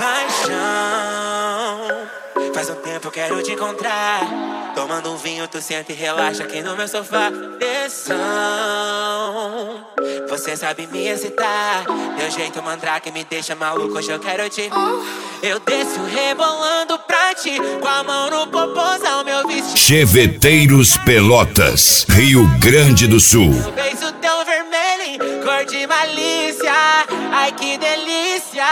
Paixão, faz um tempo eu quero te encontrar. Tomando um vinho, tu senta e relaxa aqui no meu sofá. Tesão, você sabe me excitar. Teu jeito mandrake me deixa maluco, hoje eu quero te... Eu desço rebolando pra ti, com a mão no popozão, meu vestido. Cheveteiros Pelotas, Rio Grande do Sul. Um beijo tão vermelho, cor de malícia. Ai que delícia.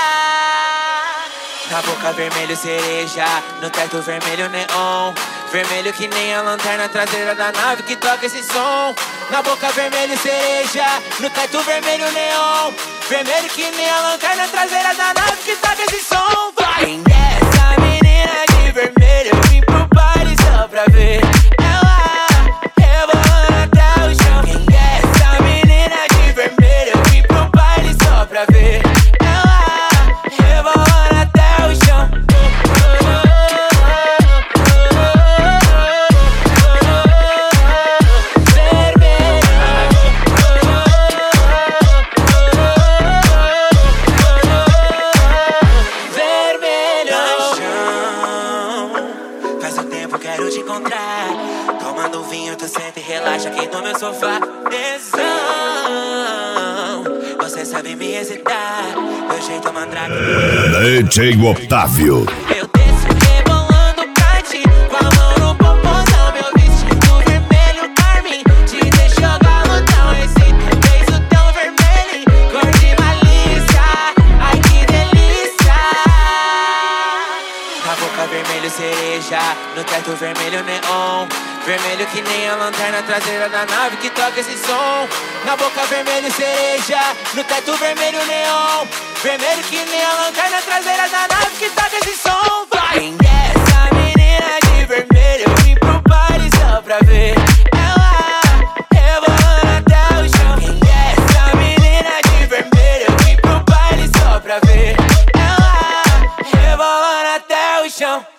Na boca vermelho cereja, no teto vermelho neon. Vermelho que nem a lanterna traseira da nave que toca esse som. Na boca vermelho cereja, no teto vermelho neon. Vermelho que nem a lanterna traseira da nave que toca esse som. Vai! Quem é essa menina de vermelho? Eu vim pro baile só pra ver ela rebolando até o chão. Quem é essa menina de vermelho? Eu vim pro baile só pra ver ela rebolando até o chão. Quero te encontrar. Tomando vinho, tu senta e relaxa aqui no meu sofá. Tesão, você sabe me excitar. Meu jeito mandrake. DJ Otávio. Eu desço rebolando pra ti, com a mão no popozão. Meu vestido vermelho carmim te deixou galudão. Esse teu beijo tão vermelho, cor de malícia. Ai que delícia. Na boca vermelho cereja, no teto vermelho neon. Vermelho que nem a lanterna traseira da nave que toca esse som. Na boca vermelho cereja, no teto vermelho neon. Vermelho que nem a lanterna traseira da nave que toca esse som. Vai! Quem é essa menina de vermelho? Eu vim pro baile só pra ver ela rebolando até o chão. Quem é essa menina de vermelho? Eu vim pro baile só pra ver ela rebolando até o chão.